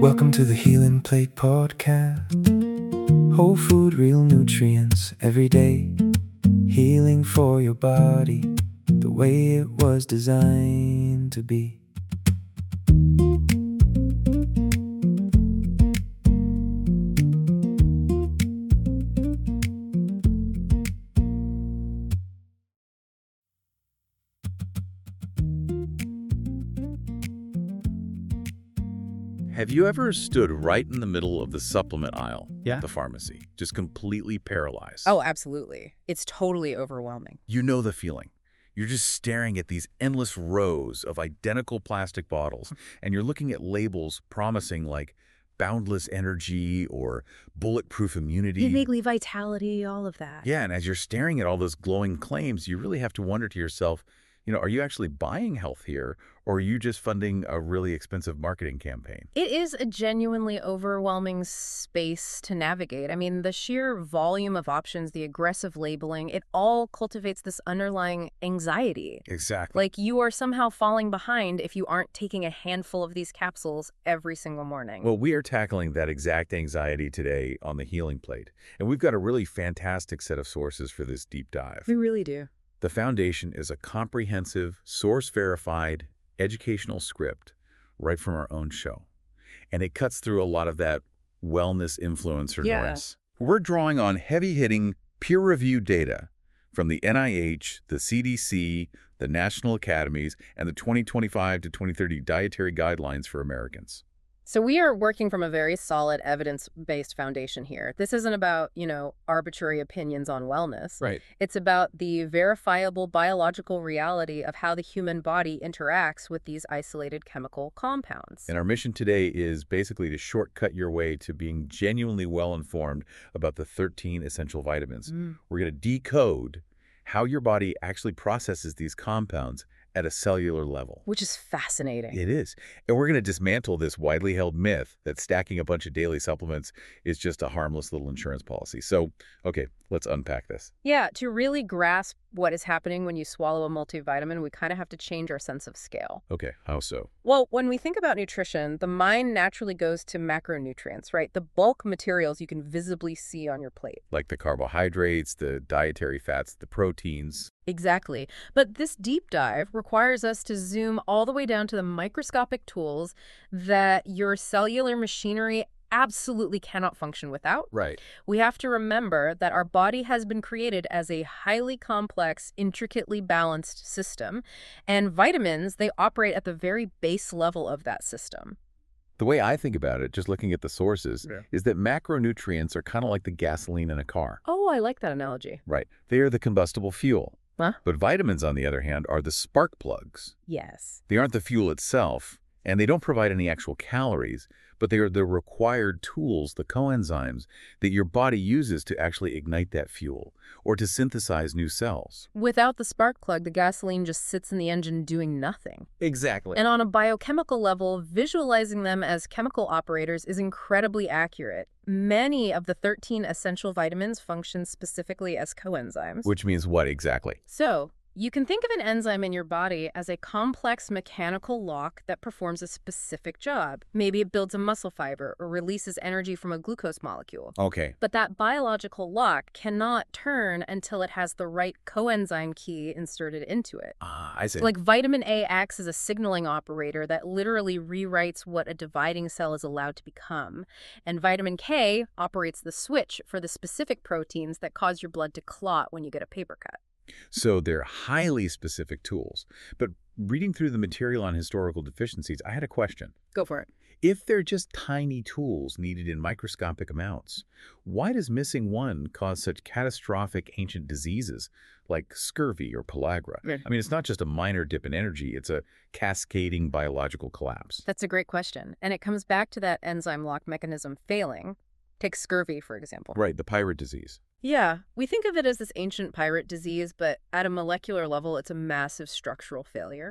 Welcome to the Healing Plate Podcast. Whole food, real nutrients every day. Healing for your body the way it was designed to be. Have you ever stood right in the middle of the supplement aisle Yeah. at the pharmacy, just completely paralyzed? Oh, absolutely. It's totally overwhelming. You know the feeling. You're just staring at these endless rows of identical plastic bottles, and you're looking at labels promising like boundless energy or bulletproof immunity. Vaguely vitality, all of that. Yeah, and as you're staring at all those glowing claims, you really have to wonder to yourself, are you actually buying health here, or are you just funding a really expensive marketing campaign? It is a genuinely overwhelming space to navigate. I mean, the sheer volume of options, the aggressive labeling, it all cultivates this underlying anxiety. Exactly. Like you are somehow falling behind if you aren't taking a handful of these capsules every single morning. Well, we are tackling that exact anxiety today on the Healing Plate, and we've got a really fantastic set of sources for this deep dive. We really do. The Foundation is a comprehensive, source-verified, educational script right from our own show, and it cuts through a lot of that wellness influencer noise. We're drawing on heavy-hitting, peer-reviewed data from the NIH, the CDC, the National Academies, and the 2025 to 2030 Dietary Guidelines for Americans. So we are working from a very solid evidence-based foundation here. This isn't about, arbitrary opinions on wellness. Right. It's about the verifiable biological reality of how the human body interacts with these isolated chemical compounds. And our mission today is basically to shortcut your way to being genuinely well-informed about the 13 essential vitamins. We're going to decode how your body actually processes these compounds at a cellular level. Which is fascinating. It is. And we're going to dismantle this widely held myth that stacking a bunch of daily supplements is just a harmless little insurance policy. So, okay, let's unpack this. Yeah, to really grasp what is happening when you swallow a multivitamin, we kind of have to change our sense of scale. Okay, how so? Well, when we think about nutrition, the mind naturally goes to macronutrients, right? The bulk materials you can visibly see on your plate. Like the carbohydrates, the dietary fats, the proteins. Exactly. But this deep dive requires us to zoom all the way down to the microscopic tools that your cellular machinery absolutely cannot function without. Right. We have to remember that our body has been created as a highly complex, intricately balanced system, and vitamins, they operate at the very base level of that system. The way I think about it, just looking at the sources, is that macronutrients are kind of like the gasoline in a car. Oh, I like that analogy. Right. They are the combustible fuel. Huh? But vitamins, on the other hand, are the spark plugs. Yes. They aren't the fuel itself, and they don't provide any actual calories, but they are the required tools, the coenzymes, that your body uses to actually ignite that fuel or to synthesize new cells. Without the spark plug, the gasoline just sits in the engine doing nothing. Exactly. And on a biochemical level, visualizing them as chemical operators is incredibly accurate. Many of the 13 essential vitamins function specifically as coenzymes. Which means what exactly? So, you can think of an enzyme in your body as a complex mechanical lock that performs a specific job. Maybe it builds a muscle fiber or releases energy from a glucose molecule. Okay. But that biological lock cannot turn until it has the right coenzyme key inserted into it. I see. So like vitamin A acts as a signaling operator that literally rewrites what a dividing cell is allowed to become. And vitamin K operates the switch for the specific proteins that cause your blood to clot when you get a paper cut. So they're highly specific tools. But reading through the material on historical deficiencies, I had a question. Go for it. If they're just tiny tools needed in microscopic amounts, why does missing one cause such catastrophic ancient diseases like scurvy or pellagra? Right. I mean, it's not just a minor dip in energy, it's a cascading biological collapse. That's a great question. And it comes back to that enzyme lock mechanism failing. Take scurvy, for example. Right, the pirate disease. Yeah, we think of it as this ancient pirate disease, but at a molecular level, it's a massive structural failure.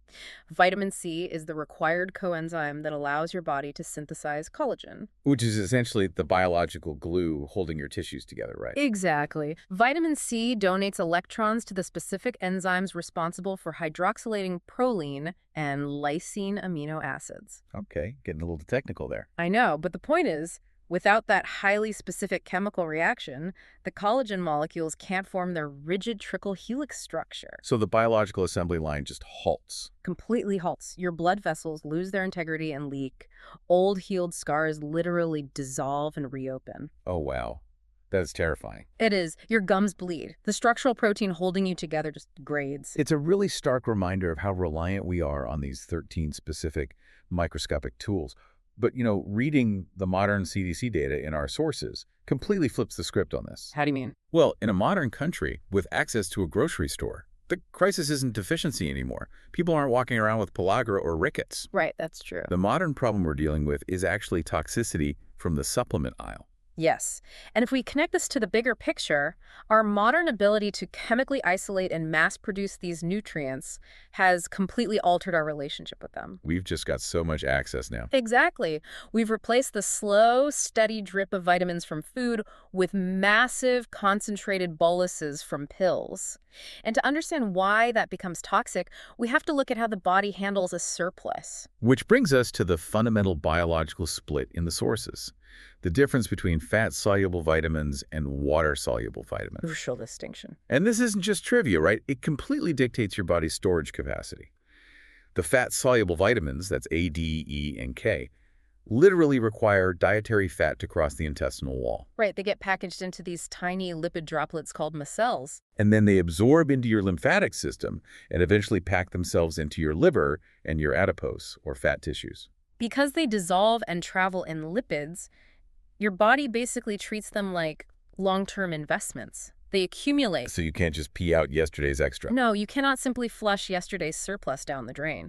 Vitamin C is the required coenzyme that allows your body to synthesize collagen. Which is essentially the biological glue holding your tissues together, right? Exactly. Vitamin C donates electrons to the specific enzymes responsible for hydroxylating proline and lysine amino acids. Okay, getting a little technical there. I know, but the point is, without that highly specific chemical reaction, the collagen molecules can't form their rigid triple helix structure. So the biological assembly line just halts. Completely halts. Your blood vessels lose their integrity and leak. Old healed scars literally dissolve and reopen. Oh, wow. That is terrifying. It is. Your gums bleed. The structural protein holding you together just degrades. It's a really stark reminder of how reliant we are on these 13 specific microscopic tools. But, reading the modern CDC data in our sources completely flips the script on this. How do you mean? Well, in a modern country with access to a grocery store, the crisis isn't deficiency anymore. People aren't walking around with pellagra or rickets. Right, that's true. The modern problem we're dealing with is actually toxicity from the supplement aisle. Yes. And if we connect this to the bigger picture, our modern ability to chemically isolate and mass produce these nutrients has completely altered our relationship with them. We've just got so much access now. Exactly. We've replaced the slow, steady drip of vitamins from food with massive, concentrated boluses from pills. And to understand why that becomes toxic, we have to look at how the body handles a surplus. Which brings us to the fundamental biological split in the sources. The difference between fat-soluble vitamins and water-soluble vitamins. Crucial distinction. And this isn't just trivia, right? It completely dictates your body's storage capacity. The fat-soluble vitamins, that's A, D, E, and K, literally require dietary fat to cross the intestinal wall. Right, they get packaged into these tiny lipid droplets called micelles. And then they absorb into your lymphatic system and eventually pack themselves into your liver and your adipose, or fat tissues. Because they dissolve and travel in lipids, your body basically treats them like long-term investments. They accumulate. So you can't just pee out yesterday's extra. No, you cannot simply flush yesterday's surplus down the drain.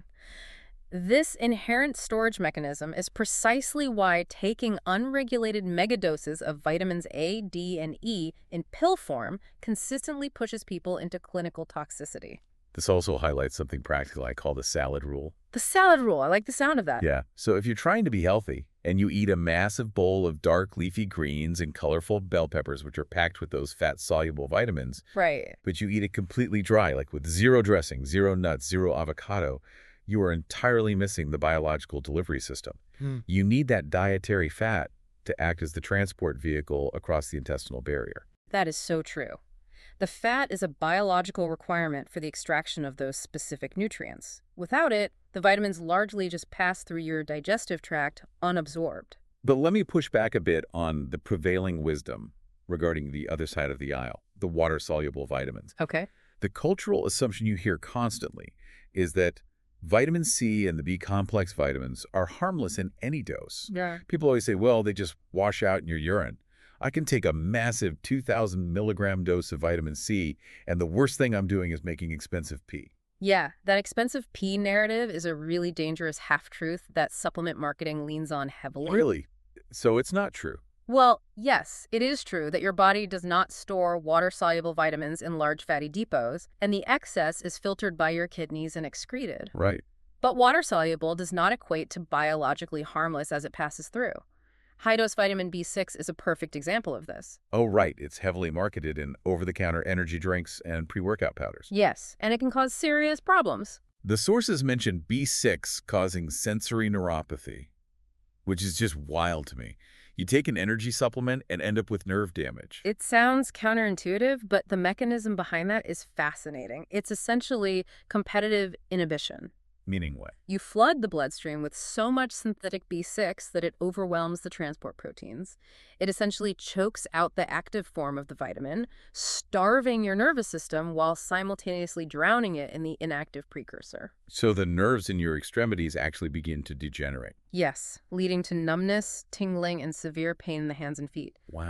This inherent storage mechanism is precisely why taking unregulated megadoses of vitamins A, D, and E in pill form consistently pushes people into clinical toxicity. This also highlights something practical I call the salad rule. The salad rule. I like the sound of that. Yeah. So if you're trying to be healthy and you eat a massive bowl of dark leafy greens and colorful bell peppers, which are packed with those fat-soluble vitamins, Right. but you eat it completely dry, like with zero dressing, zero nuts, zero avocado, you are entirely missing the biological delivery system. You need that dietary fat to act as the transport vehicle across the intestinal barrier. That is so true. The fat is a biological requirement for the extraction of those specific nutrients. Without it, the vitamins largely just pass through your digestive tract unabsorbed. But let me push back a bit on the prevailing wisdom regarding the other side of the aisle, the water-soluble vitamins. Okay. The cultural assumption you hear constantly is that vitamin C and the B-complex vitamins are harmless in any dose. Yeah. People always say, well, they just wash out in your urine. I can take a massive 2,000 milligram dose of vitamin C, and the worst thing I'm doing is making expensive pee. Yeah, that expensive pee narrative is a really dangerous half-truth that supplement marketing leans on heavily. Really? So it's not true. Well, yes, it is true that your body does not store water-soluble vitamins in large fatty depots, and the excess is filtered by your kidneys and excreted. Right. But water-soluble does not equate to biologically harmless as it passes through. High-dose vitamin B6 is a perfect example of this. Oh, right. It's heavily marketed in over-the-counter energy drinks and pre-workout powders. Yes, and it can cause serious problems. The sources mention B6 causing sensory neuropathy, which is just wild to me. You take an energy supplement and end up with nerve damage. It sounds counterintuitive, but the mechanism behind that is fascinating. It's essentially competitive inhibition. Meaning what? You flood the bloodstream with so much synthetic B6 that it overwhelms the transport proteins. It essentially chokes out the active form of the vitamin, starving your nervous system while simultaneously drowning it in the inactive precursor. So the nerves in your extremities actually begin to degenerate. Yes, leading to numbness, tingling, and severe pain in the hands and feet. Wow.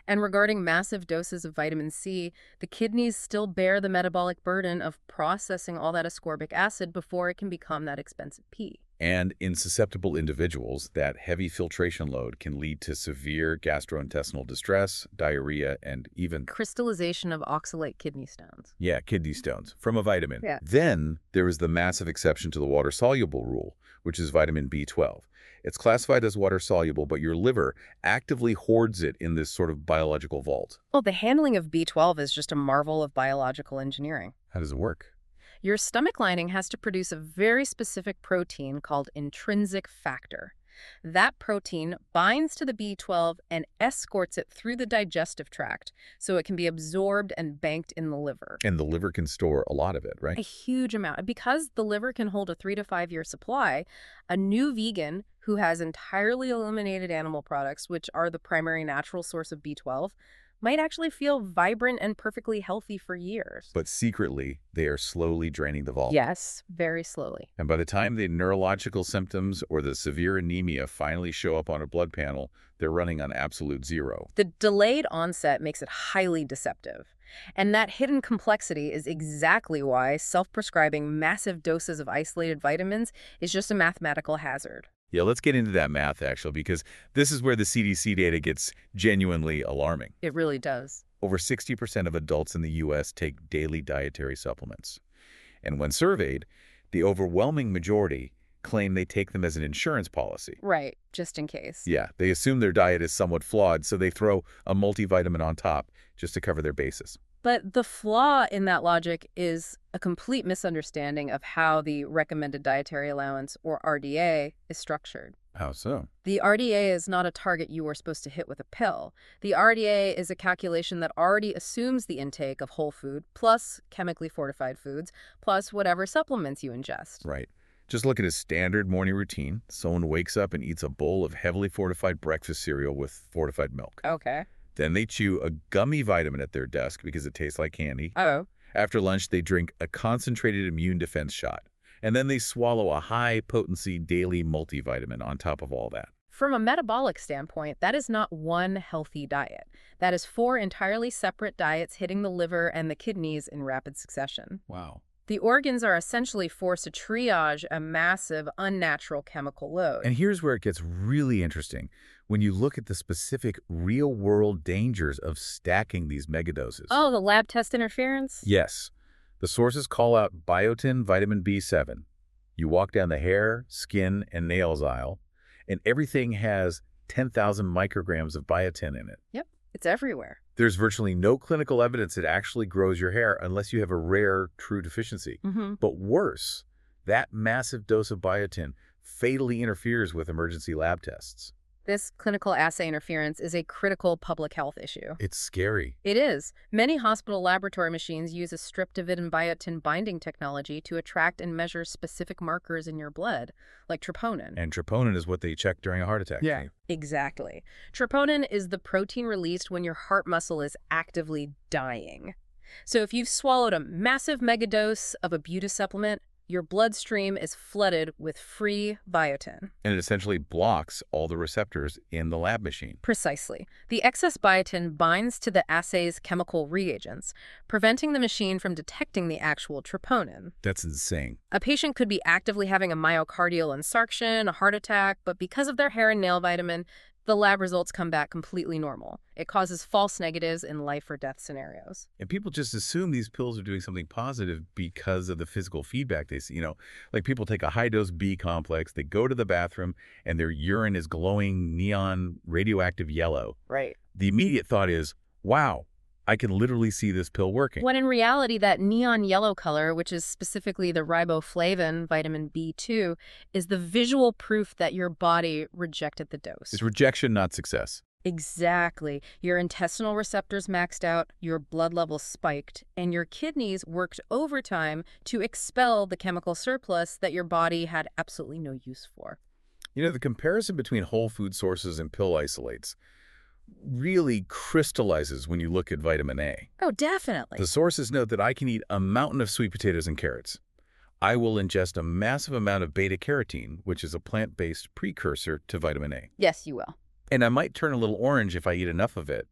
And regarding massive doses of vitamin C, the kidneys still bear the metabolic burden of processing all that ascorbic acid before it can become that expensive pee. And in susceptible individuals, that heavy filtration load can lead to severe gastrointestinal distress, diarrhea, and even Crystallization of oxalate kidney stones. kidney stones from a vitamin. Yeah. Then there is the massive exception to the water-soluble rule, which is vitamin B12. It's classified as water-soluble, but your liver actively hoards it in this sort of biological vault. Well, the handling of B12 is just a marvel of biological engineering. How does it work? Your stomach lining has to produce a very specific protein called intrinsic factor. That protein binds to the B12 and escorts it through the digestive tract so it can be absorbed and banked in the liver. And the liver can store a lot of it, A right? huge amount. Because the liver can hold a 3 to 5 year supply, a new vegan who has entirely eliminated animal products, which are the primary natural source of B12, might actually feel vibrant and perfectly healthy for years. But secretly, they are slowly draining the vault. Yes, very slowly. And by the time the neurological symptoms or the severe anemia finally show up on a blood panel, they're running on absolute zero. The delayed onset makes it highly deceptive. And that hidden complexity is exactly why self-prescribing massive doses of isolated vitamins is just a mathematical hazard. Yeah, let's get into that math, actually, because this is where the CDC data gets genuinely alarming. It really does. Over 60% of adults in the U.S. take daily dietary supplements. And when surveyed, the overwhelming majority claim they take them as an insurance policy. Right, just in case. Yeah, they assume their diet is somewhat flawed, so they throw a multivitamin on top just to cover their bases. But the flaw in that logic is a complete misunderstanding of how the Recommended Dietary Allowance, or RDA, is structured. How so? The RDA is not a target you are supposed to hit with a pill. The RDA is a calculation that already assumes the intake of whole food, plus chemically fortified foods, plus whatever supplements you ingest. Right. Just look at a standard morning routine. Someone wakes up and eats a bowl of heavily fortified breakfast cereal with fortified milk. Okay. Then they chew a gummy vitamin at their desk because it tastes like candy. Oh. After lunch, they drink a concentrated immune defense shot. And then they swallow a high-potency daily multivitamin on top of all that. From a metabolic standpoint, that is not one healthy diet. That is 4 entirely separate diets hitting the liver and the kidneys in rapid succession. Wow. The organs are essentially forced to triage a massive, unnatural chemical load. And here's where it gets really interesting. When you look at the specific real-world dangers of stacking these megadoses. Oh, the lab test interference? Yes. The sources call out biotin vitamin B7. You walk down the hair, skin, and nails aisle, and everything has 10,000 micrograms of biotin in it. Yep, it's everywhere. There's virtually no clinical evidence it actually grows your hair unless you have a rare, true deficiency. But worse, that massive dose of biotin fatally interferes with emergency lab tests. This clinical assay interference is a critical public health issue. It's scary. It is. Many hospital laboratory machines use a streptavidin biotin binding technology to attract and measure specific markers in your blood, like troponin. And troponin is what they check during a heart attack. Yeah, exactly. Troponin is the protein released when your heart muscle is actively dying. So if you've swallowed a massive megadose of a Buta supplement, your bloodstream is flooded with free biotin. And it essentially blocks all the receptors in the lab machine. Precisely. The excess biotin binds to the assay's chemical reagents, preventing the machine from detecting the actual troponin. That's insane. A patient could be actively having a myocardial infarction, a heart attack, but because of their hair and nail vitamin, the lab results come back completely normal. It causes false negatives in life or death scenarios. And people just assume these pills are doing something positive because of the physical feedback they see. You know, like people take a high-dose B complex, they go to the bathroom, and their urine is glowing neon radioactive yellow. Right. The immediate thought is, wow, I can literally see this pill working. When in reality, that neon yellow color, which is specifically the riboflavin, vitamin B2, is the visual proof that your body rejected the dose. It's rejection, not success. Exactly. Your intestinal receptors maxed out, your blood levels spiked, and your kidneys worked overtime to expel the chemical surplus that your body had absolutely no use for. You know, the comparison between whole food sources and pill isolates really crystallizes when you look at vitamin A. Oh, definitely. The sources note that I can eat a mountain of sweet potatoes and carrots. I will ingest a massive amount of beta-carotene, which is a plant-based precursor to vitamin A. Yes, you will. And I might turn a little orange if I eat enough of it.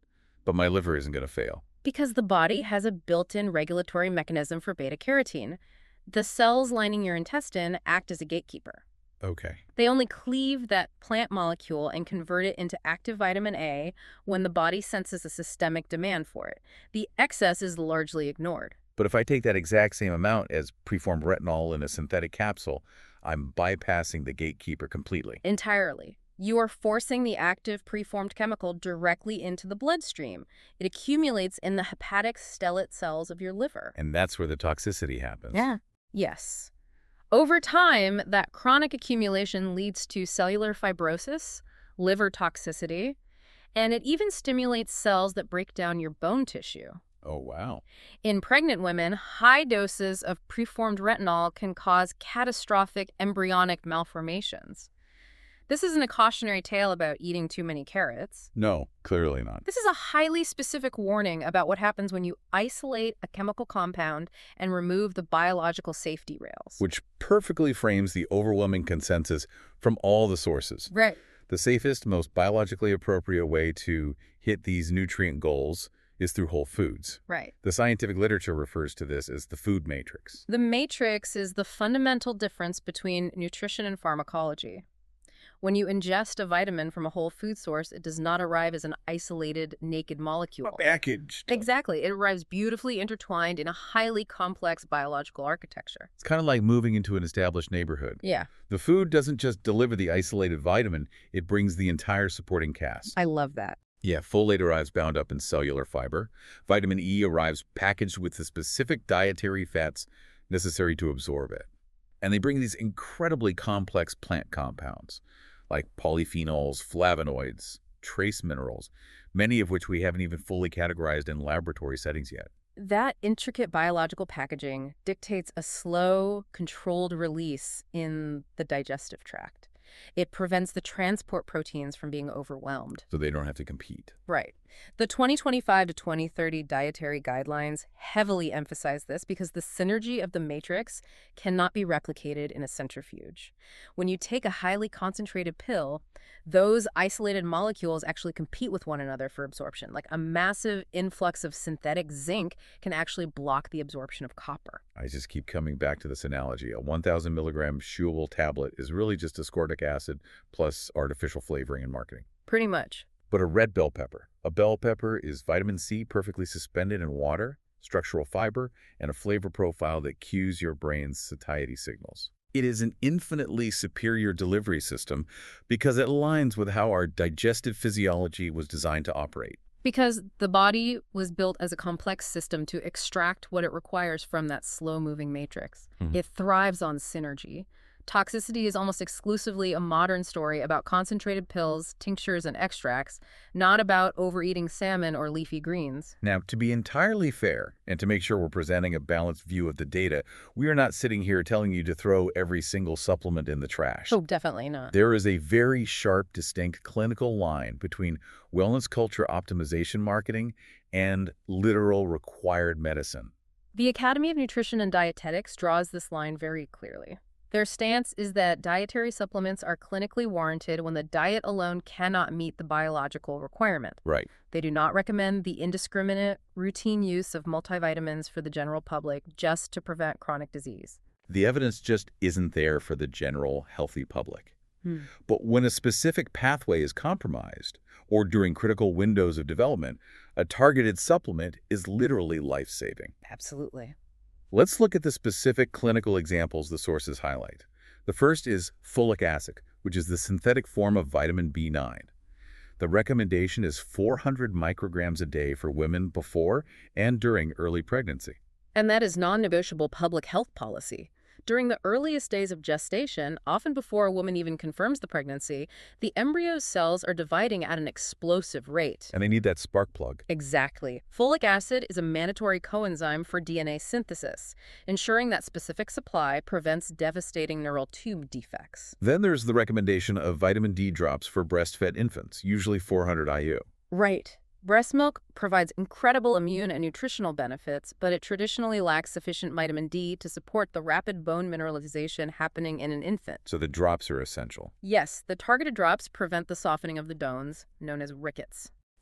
but my liver isn't going to fail. Because the body has a built-in regulatory mechanism for beta-carotene. The cells lining your intestine act as a gatekeeper. Okay. They only cleave that plant molecule and convert it into active vitamin A when the body senses a systemic demand for it. The excess is largely ignored. But if I take that exact same amount as preformed retinol in a synthetic capsule, I'm bypassing the gatekeeper completely. Entirely. You are forcing the active preformed chemical directly into the bloodstream. It accumulates in the hepatic stellate cells of your liver. And that's where the toxicity happens. Yeah. Yes. Over time, that chronic accumulation leads to cellular fibrosis, liver toxicity, and it even stimulates cells that break down your bone tissue. Oh, wow. In pregnant women, high doses of preformed retinol can cause catastrophic embryonic malformations. This isn't a cautionary tale about eating too many carrots. No, clearly not. This is a highly specific warning about what happens when you isolate a chemical compound and remove the biological safety rails. Which perfectly frames the overwhelming consensus from all the sources. Right. The safest, most biologically appropriate way to hit these nutrient goals is through whole foods. Right. The scientific literature refers to this as the food matrix. The matrix is the fundamental difference between nutrition and pharmacology. When you ingest a vitamin from a whole food source, it does not arrive as an isolated, naked molecule. Packaged. Exactly. It arrives beautifully intertwined in a highly complex biological architecture. It's kind of like moving into an established neighborhood. Yeah. The food doesn't just deliver the isolated vitamin, it brings the entire supporting cast. I love that. Yeah, folate arrives bound up in cellular fiber. Vitamin E arrives packaged with the specific dietary fats necessary to absorb it. And they bring these incredibly complex plant compounds, like polyphenols, flavonoids, trace minerals, many of which we haven't even fully categorized in laboratory settings yet. That intricate biological packaging dictates a slow, controlled release in the digestive tract. It prevents the transport proteins from being overwhelmed. So they don't have to compete. Right. The 2025 to 2030 dietary guidelines heavily emphasize this because the synergy of the matrix cannot be replicated in a centrifuge. When you take a highly concentrated pill, those isolated molecules actually compete with one another for absorption. Like a massive influx of synthetic zinc can actually block the absorption of copper. I just keep coming back to this analogy. A 1,000 milligram chewable tablet is really just ascorbic acid plus artificial flavoring and marketing. Pretty much. But a red bell pepper. A bell pepper is vitamin C perfectly suspended in water, structural fiber, and a flavor profile that cues your brain's satiety signals. It is an infinitely superior delivery system because it aligns with how our digestive physiology was designed to operate. Because the body was built as a complex system to extract what it requires from that slow-moving matrix. It thrives on synergy. Toxicity is almost exclusively a modern story about concentrated pills, tinctures, and extracts, not about overeating salmon or leafy greens. Now, to be entirely fair, and to make sure we're presenting a balanced view of the data, we are not sitting here telling you to throw every single supplement in the trash. Oh, definitely not. There is a very sharp, distinct clinical line between wellness culture optimization marketing and literal required medicine. The Academy of Nutrition and Dietetics draws this line very clearly. Their stance is that dietary supplements are clinically warranted when the diet alone cannot meet the biological requirement. Right. They do not recommend the indiscriminate, routine use of multivitamins for the general public just to prevent chronic disease. The evidence just isn't there for the general healthy public. But when a specific pathway is compromised, or during critical windows of development, a targeted supplement is literally life-saving. Absolutely. Let's look at the specific clinical examples the sources highlight. The first is folic acid, which is the synthetic form of vitamin B9. The recommendation is 400 micrograms a day for women before and during early pregnancy. And that is non-negotiable public health policy. During the earliest days of gestation, often before a woman even confirms the pregnancy, the embryo's cells are dividing at an explosive rate. And they need that spark plug. Exactly. Folic acid is a mandatory coenzyme for DNA synthesis, ensuring that specific supply prevents devastating neural tube defects. Then there's the recommendation of vitamin D drops for breastfed infants, usually 400 IU. Right. Breast milk provides incredible immune and nutritional benefits, but it traditionally lacks sufficient vitamin D to support the rapid bone mineralization happening in an infant. So the drops are essential. Yes, the targeted drops prevent the softening of the bones, known as rickets.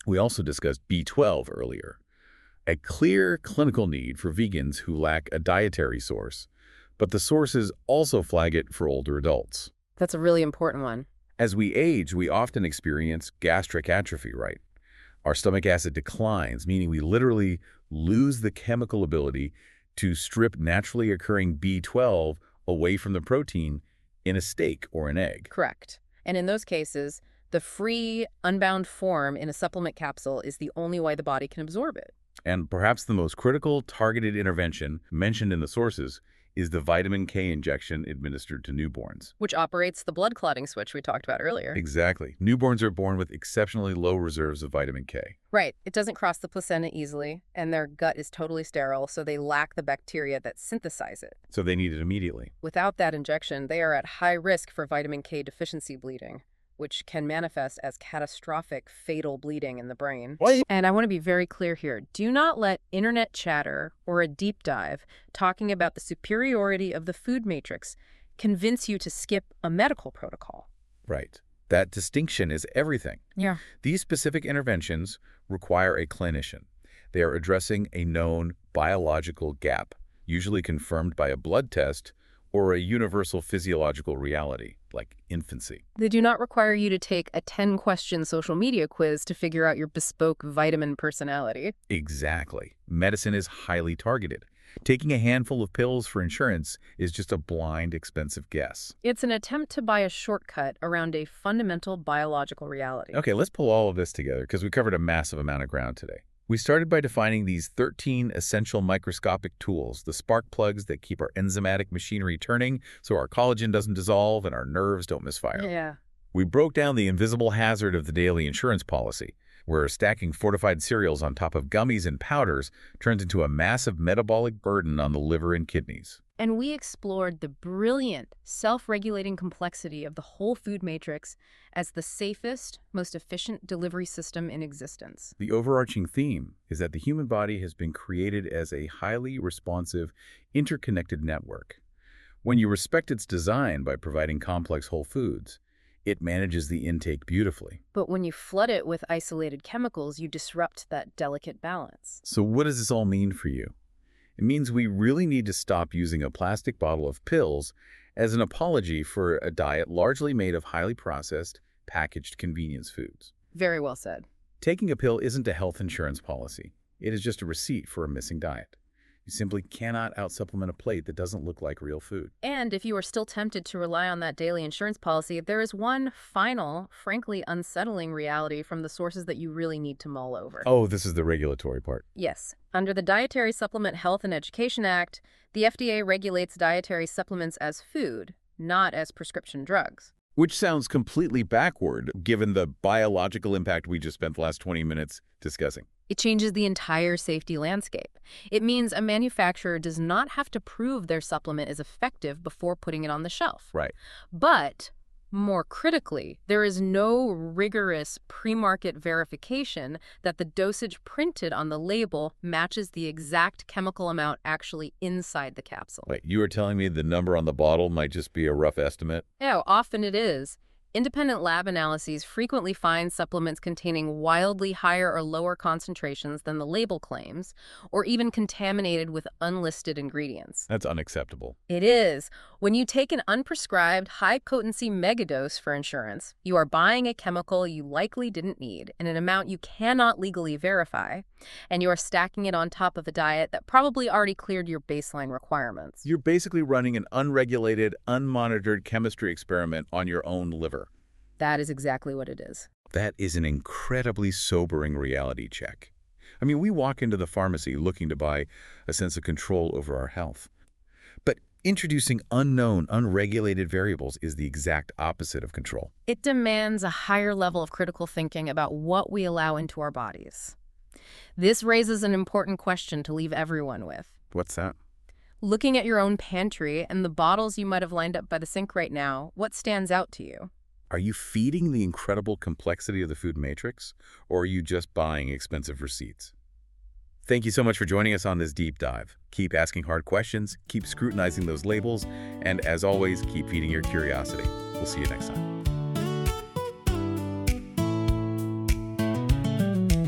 We also discussed B12 earlier, a clear clinical need for vegans who lack a dietary source, but the sources also flag it for older adults. That's a really important one. As we age, we often experience gastric atrophy, right? Our stomach acid declines, meaning we literally lose the chemical ability to strip naturally occurring B12 away from the protein in a steak or an egg. Correct. And in those cases, the free, unbound form in a supplement capsule is the only way the body can absorb it. And perhaps the most critical targeted intervention mentioned in the sources is the vitamin K injection administered to newborns. Which operates the blood clotting switch we talked about earlier. Exactly. Newborns are born with exceptionally low reserves of vitamin K. Right. It doesn't cross the placenta easily, and their gut is totally sterile, so they lack the bacteria that synthesize it. So they need it immediately. Without that injection, they are at high risk for vitamin K deficiency bleeding, which can manifest as catastrophic, fatal bleeding in the brain. What? And I want to be very clear here. Do not let internet chatter or a deep dive talking about the superiority of the food matrix convince you to skip a medical protocol. Right. That distinction is everything. Yeah. These specific interventions require a clinician. They are addressing a known biological gap, usually confirmed by a blood test or a universal physiological reality, like infancy. They do not require you to take a 10-question social media quiz to figure out your bespoke vitamin personality. Exactly. Medicine is highly targeted. Taking a handful of pills for insurance is just a blind, expensive guess. It's an attempt to buy a shortcut around a fundamental biological reality. Okay, let's pull all of this together because we covered a massive amount of ground today. We started by defining these 13 essential microscopic tools, the spark plugs that keep our enzymatic machinery turning so our collagen doesn't dissolve and our nerves don't misfire. Yeah. We broke down the invisible hazard of the daily insurance policy, where stacking fortified cereals on top of gummies and powders turns into a massive metabolic burden on the liver and kidneys. And we explored the brilliant, self-regulating complexity of the whole food matrix as the safest, most efficient delivery system in existence. The overarching theme is that the human body has been created as a highly responsive, interconnected network. When you respect its design by providing complex whole foods, it manages the intake beautifully. But when you flood it with isolated chemicals, you disrupt that delicate balance. So what does this all mean for you? It means we really need to stop using a plastic bottle of pills as an apology for a diet largely made of highly processed, packaged convenience foods. Very well said. Taking a pill isn't a health insurance policy. It is just a receipt for a missing diet. You simply cannot out-supplement a plate that doesn't look like real food. And if you are still tempted to rely on that daily insurance policy, there is one final, frankly unsettling reality from the sources that you really need to mull over. Oh, this is the regulatory part. Yes. Under the Dietary Supplement Health and Education Act, the FDA regulates dietary supplements as food, not as prescription drugs. Which sounds completely backward, given the biological impact we just spent the last 20 minutes discussing. It changes the entire safety landscape. It means a manufacturer does not have to prove their supplement is effective before putting it on the shelf. Right. But, more critically, there is no rigorous pre-market verification that the dosage printed on the label matches the exact chemical amount actually inside the capsule. Wait, you were telling me the number on the bottle might just be a rough estimate? Yeah, often it is. Independent lab analyses frequently find supplements containing wildly higher or lower concentrations than the label claims, or even contaminated with unlisted ingredients. That's unacceptable. It is. When you take an unprescribed, high-potency megadose for insurance, you are buying a chemical you likely didn't need in an amount you cannot legally verify, and you are stacking it on top of a diet that probably already cleared your baseline requirements. You're basically running an unregulated, unmonitored chemistry experiment on your own liver. That is exactly what it is. That is an incredibly sobering reality check. I mean, we walk into the pharmacy looking to buy a sense of control over our health. But introducing unknown, unregulated variables is the exact opposite of control. It demands a higher level of critical thinking about what we allow into our bodies. This raises an important question to leave everyone with. What's that? Looking at your own pantry and the bottles you might have lined up by the sink right now, what stands out to you? Are you feeding the incredible complexity of the food matrix, or are you just buying expensive receipts? Thank you so much for joining us on this deep dive. Keep asking hard questions, keep scrutinizing those labels, and as always, keep feeding your curiosity. We'll see you next time.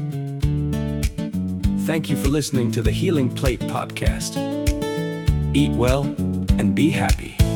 Thank you for listening to the Healing Plate Podcast. Eat well and be happy.